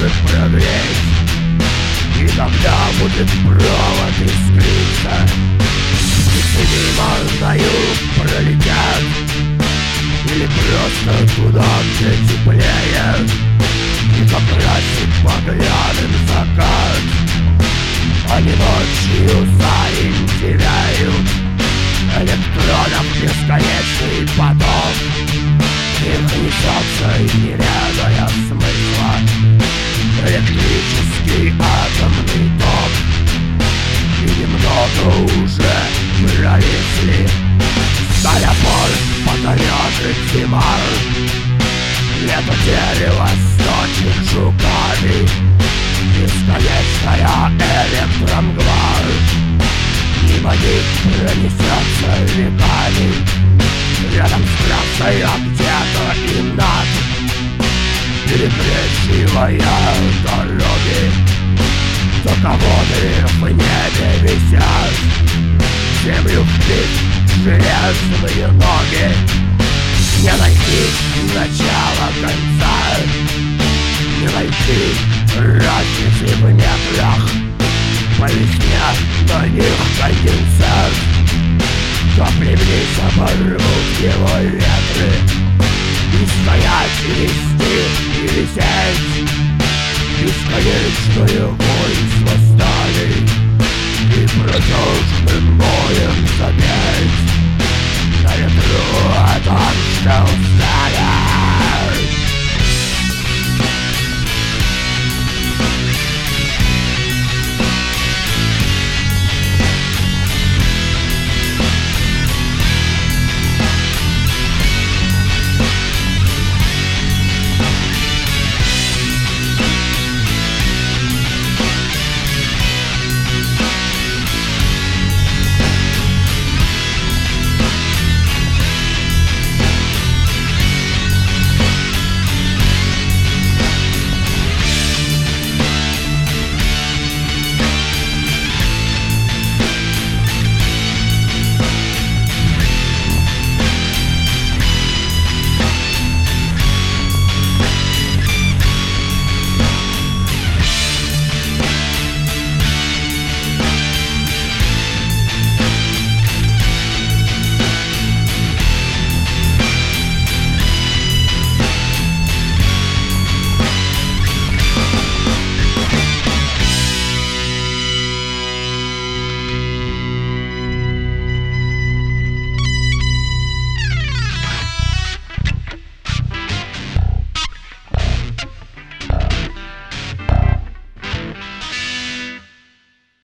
может прогреть. И когда будет провод искриться, птицы мимо на юг пролетят, или просто туда, где теплее, и покрасит багряным закат. Они ночью зарень теряют, электронов бесконечный поток. Их несется, не ведая смысла, электрический атомный ток. И немного уже пролезли сталь опор, покорежит зима. Лето дерева сточит жуками, бесконечная электромгла. Мимо них пронесется веками, рядом с трассой, а где-то и над, перекрещивая дороги. Тоководы в небе висят, землю впить железные ноги. Не найти начала конца, не найти разницы в метрах. По весне на них конденсат, топливница порвут его ветры. И стоять, и вести, и висеть бесконечное воинство стали, и протяжным боем запеть на ветру о том, что устали.